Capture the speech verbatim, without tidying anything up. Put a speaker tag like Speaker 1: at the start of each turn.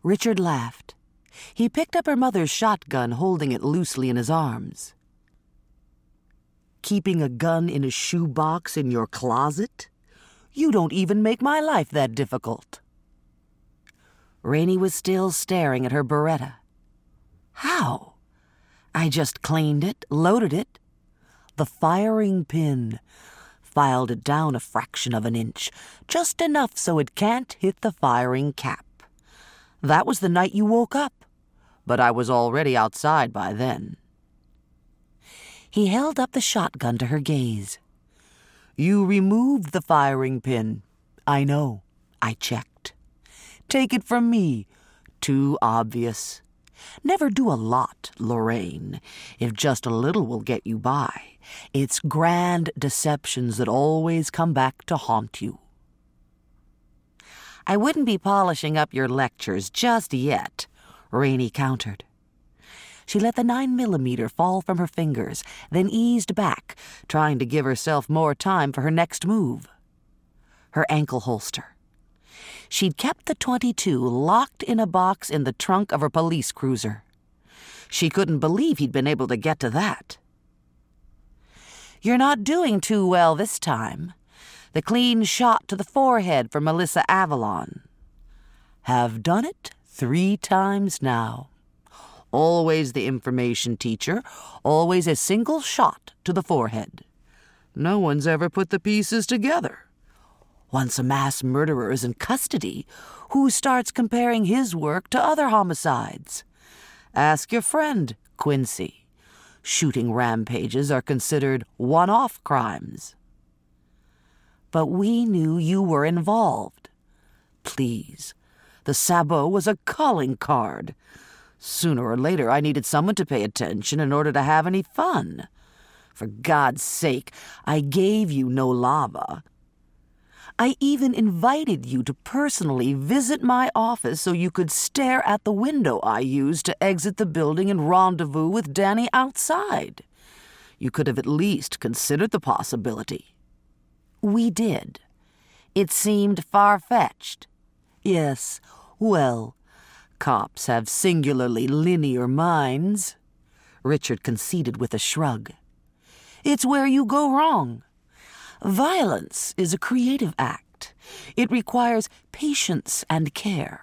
Speaker 1: Richard laughed. He picked up her mother's shotgun, holding it loosely in his arms. Keeping a gun in a shoebox in your closet? You don't even make my life that difficult. Rainey was still staring at her Beretta. How? I just cleaned it, loaded it. The firing pin. Filed it down a fraction of an inch, just enough so it can't hit the firing cap. That was the night you woke up, but I was already outside by then. He held up the shotgun to her gaze. You removed the firing pin. I know. I checked. Take it from me. Too obvious. Never do a lot, Lorraine. If just a little will get you by. It's grand deceptions that always come back to haunt you. I wouldn't be polishing up your lectures just yet, Rainey countered. She let the nine millimeter fall from her fingers, then eased back, trying to give herself more time for her next move. Her ankle holster. She'd kept the twenty-two locked in a box in the trunk of her police cruiser. She couldn't believe he'd been able to get to that. You're not doing too well this time. The clean shot to the forehead for Melissa Avalon. Have done it three times now. Always the information teacher, always a single shot to the forehead. No one's ever put the pieces together. Once a mass murderer is in custody, who starts comparing his work to other homicides? Ask your friend, Quincy. Shooting rampages are considered one-off crimes. But we knew you were involved. Please, the sabot was a calling card. Sooner or later, I needed someone to pay attention in order to have any fun. For God's sake, I gave you no lava. I even invited you to personally visit my office so you could stare at the window I used to exit the building and rendezvous with Danny outside. You could have at least considered the possibility. We did. It seemed far-fetched. Yes, well, cops have singularly linear minds, Richard conceded with a shrug. It's where you go wrong. Violence is a creative act. It requires patience and care.